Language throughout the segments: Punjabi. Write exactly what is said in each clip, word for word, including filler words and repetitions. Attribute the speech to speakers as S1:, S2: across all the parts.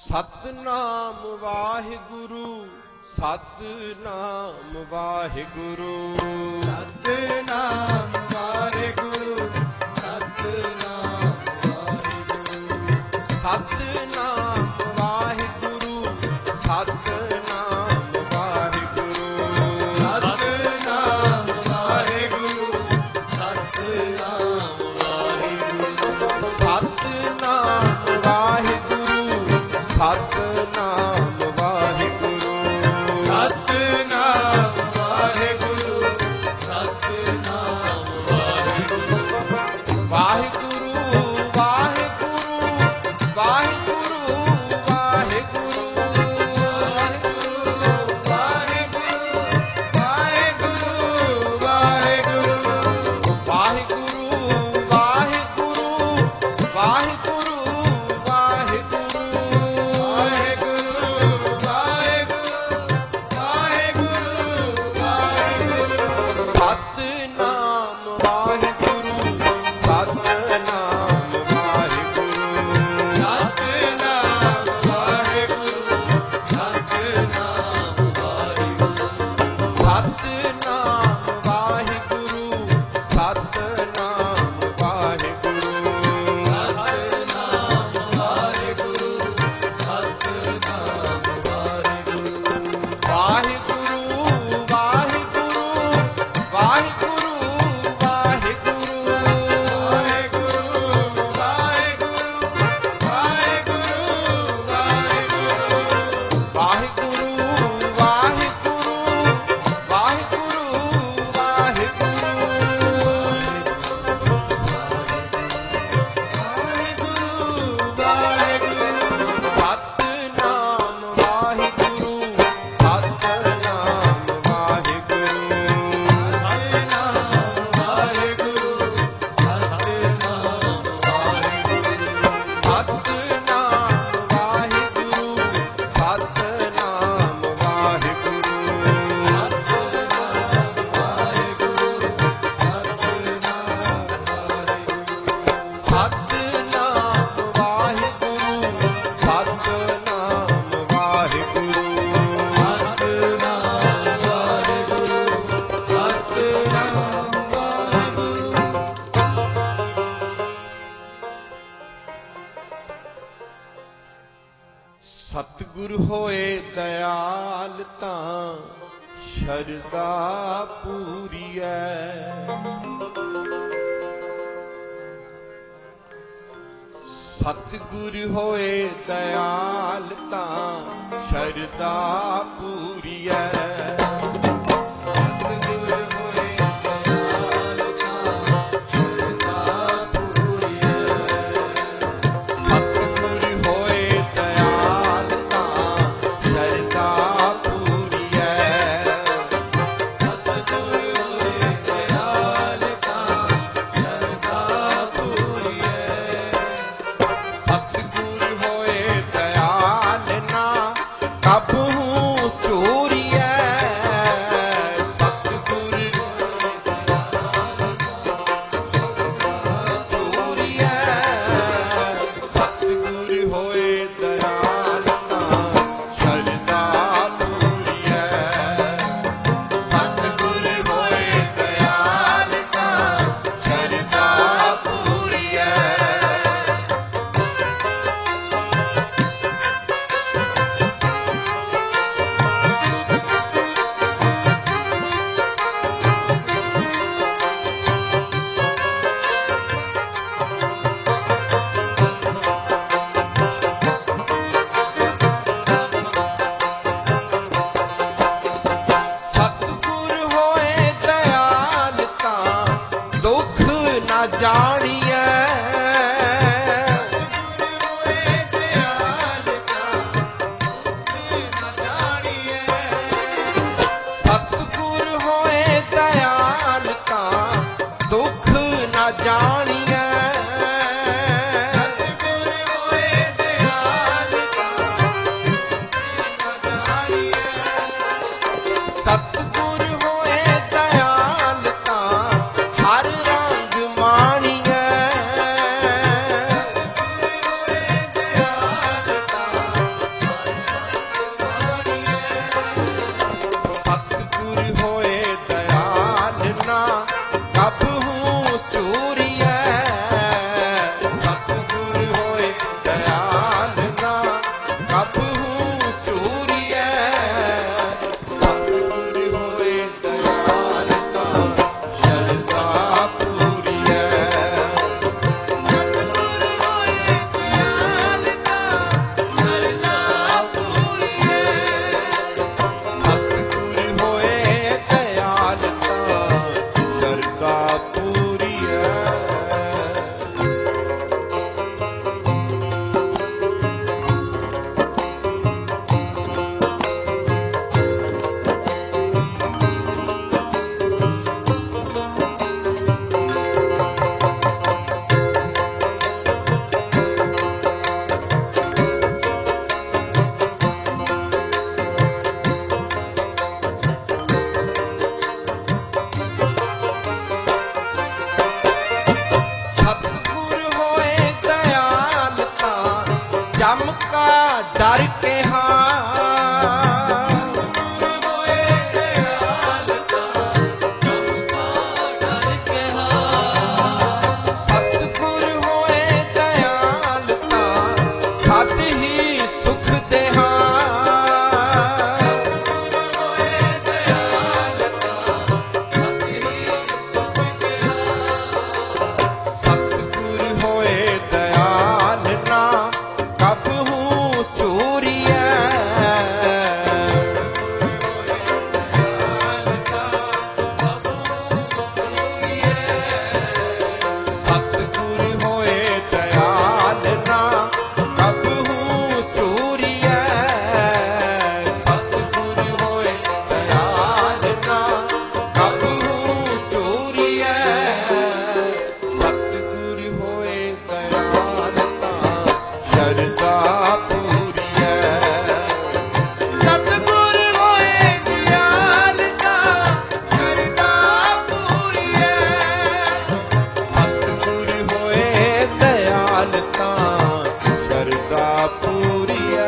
S1: ਸਤਨਾਮ ਵਾਹਿਗੁਰੂ, ਸਤਨਾਮ ਵਾਹਿਗੁਰੂ,
S2: ਸਤਨਾਮ ਵਾਹਿਗੁਰੂ, ਸਤਨਾਮ ਵਾਹਿਗੁਰੂ,
S1: ਸਤਨਾਮ ਵਾਹਿਗੁਰੂ, ਸਤਨਾਮ ਵਾਹਿਗੁਰੂ,
S2: ਸਤਨਾਮ ਵਾਹਿਗੁਰੂ, ਸਤਨਾਮ ਵਾਹਿਗੁਰੂ,
S1: ਸਤਨਾਮ ਵਾਹਿਗੁਰੂ, ਸਤਨਾਮ ਵਾਹਿਗੁਰੂ,
S2: ਸਤਨਾਮ ਵਾਹਿਗੁਰੂ, ਸਤਨਾਮ ਵਾਹਿਗੁਰੂ,
S1: ਵਾਹਿਗੁਰੂ ਵਾਹਿਗੁਰੂ ਵਾਹਿਗੁਰੂ ਵਾਹਿਗੁਰੂ, ਸਤਿਗੁਰ ਹੋਏ ਦਇਆਲ ਤਾਂ ਸ਼ਰਧਾ ਪੂਰੀਐ, ਸਤਿਗੁਰ ਹੋਏ ਦਇਆਲ ਤਾਂ ਸ਼ਰਧਾ ਪੂਰੀਐ, ਕਬਹੂ ਚੂਰੀਐ। ਸਤਿਗੁਰ ਹੋਏ ਦਇਆਲ ਤਾਂ ਸ਼ਰਧਾ ਪੂਰੀਐ।
S2: ਸਤਿਗੁਰ ਹੋਏ ਦਇਆਲ ਤਾਂ ਸ਼ਰਧਾ ਪੂਰੀਐ।
S1: ਸਤਿਗੁਰ ਹੋਏ ਦਇਆਲ ਤਾਂ ਸ਼ਰਧਾ ਪੂਰੀਐ। ਸਤਿਗੁਰ ਹੋਏ ਦਇਆਲ ਤਾਂ ਜਮ ਕਾ ਡਰ ਕੇਹਾ।
S2: ਹੋਏ ਦਇਆਲ ਤਾਂ ਜਮ ਕਾ ਡਰ ਕੇਹਾ।
S1: ਸਤਿਗੁਰ ਹੋਏ ਦਇਆਲ ਤਾਂ ਸਤ ਹੀ ਸੁਖ ਦੇਹਾ।
S2: ਹੋਏ ਦਇਆਲ ਤਾਂ ਸਤ ਹੀ ਸੁਖ ਦੇਹਾ।
S1: ਸਤਿਗੁਰ ਹੋਏ ਦਇਆਲ ਨਾ ਕਬਹੂ ਚੂਰੀਐ। ਸਤਿਗੁਰ ਹੋਏ ਦਇਆਲ ਨਾ ਕਬਹੂ ਚੂਰੀਐ। ਸਤਿਗੁਰ ਹੋਏ ਦਇਆਲ ਨਾ ਕਬਹੂ ਚੂਰੀਐ। ਸਤਿਗੁਰ ਹੋਏ ਦਇਆਲ ਤਾਂ ਸ਼ਰਧਾ ਪੂਰੀਐ।
S2: ਸਤਿਗੁਰ ਹੋਏ ਦਇਆਲ ਤਾਂ ਸ਼ਰਧਾ ਪੂਰੀਐ।
S1: ਸਤਿਗੁਰ ਹੋਏ ਦਇਆਲ ਤਾਂ ਸ਼ਰਧਾ ਪੂਰੀਐ।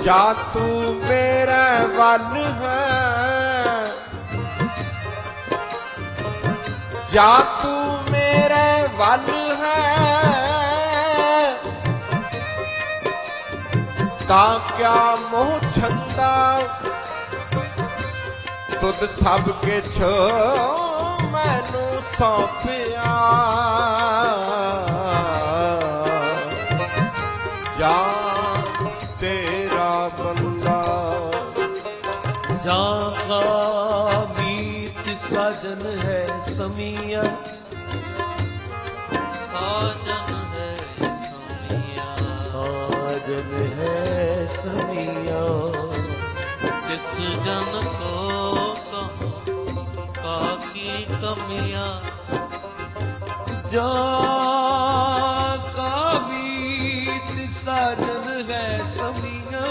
S1: ਜਾ ਤੂੰ ਮੇਰੇ ਵੱਲ ਹੈ, ਜਾ ਤੂੰ ਮੇਰੇ ਵੱਲ ਹੈ, ਤਾਂ ਕਿਆ ਮੋਹ ਛੰਦਾ ਤੁਧ ਸਭ ਕਿਛ ਮੈਨੂੰ ਸੌਂਪਿਆ। ਜਾ ਤੇਰਾ ਬੰਦਾ
S2: ਜਾਂ ਕਾ ਮੀਤ ਸਾਜਨ ਹੈ ਸਮੀਆ, ਸਾਜਨ ਹੈ ਸਮੀਆ, ਸਾਜਨ ਹੈ ਸਮੀਆ। तिस जन को कहूँ काकी कमिया, जा का मीत साजन है समिया।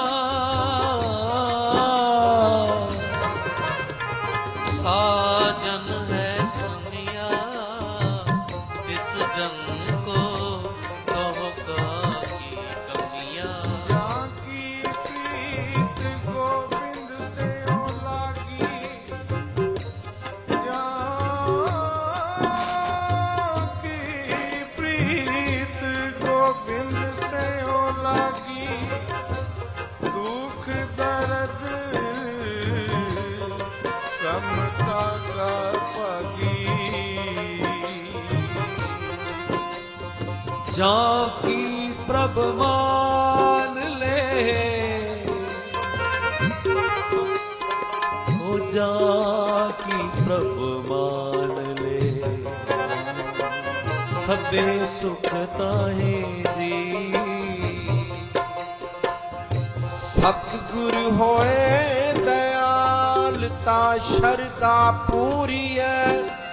S2: साजन है समिया तिस जन को कहो काकी कमिया। जां की प्रभ मान ले, ओ जां की प्रभ मान ले, सबे सुख ताहे दी।
S1: सतगुर होए दयाल ता शरदा पूरी है,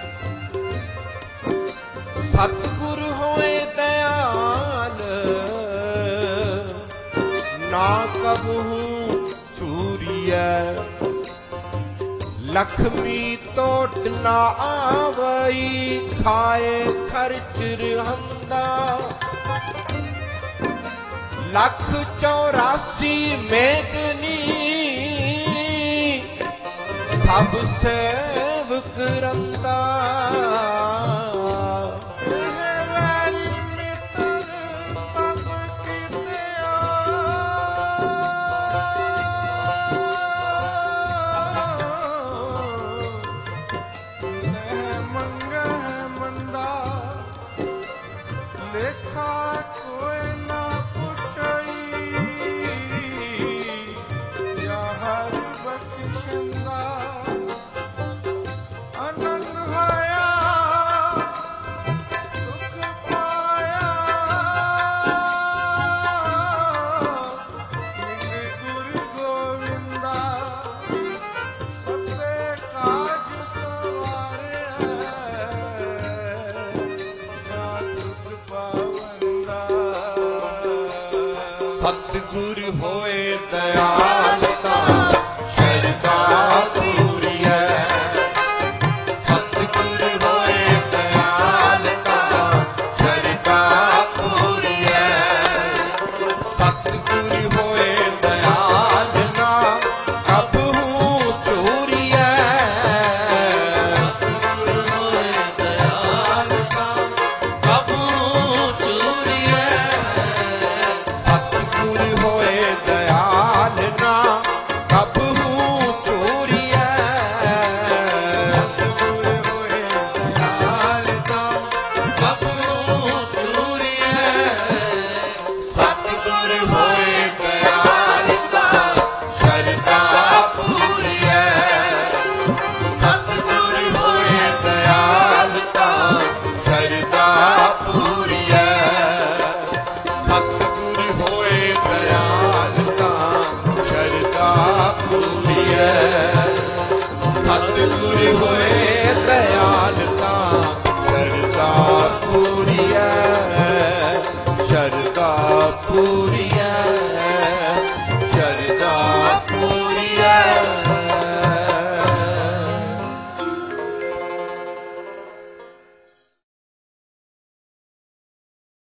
S1: सतगुर होए दयाल ना कबहू चूरिया। लक्ष्मी तोट ना आवई खाए खर्च रहंदा, लख चौरासी मेदनी सब सेवक रंदा। सतगुर होए दयाल ता शरदा पूरी है, सतगुर होए दयाल ता शरदा पूरी है। सतगुर होए दयाल ना कबहू चोरी है,
S2: सतगुर होए दयाल ना कबहू चोरी है।
S1: सतगुर होए दयाल ना कबहू चोरी है,
S2: सतगुर होए दयाल ना कबहू चोरी है।
S1: सतगुर होए दयाल ता शरदा पूरी है, सतगुर होए दयाल ता शरदा पूरी है। सतगुर होए दयाल ता शरदा पूरी है, सतगुर होए दयाल ता शरदा पूरी है, शरदा पूरी है।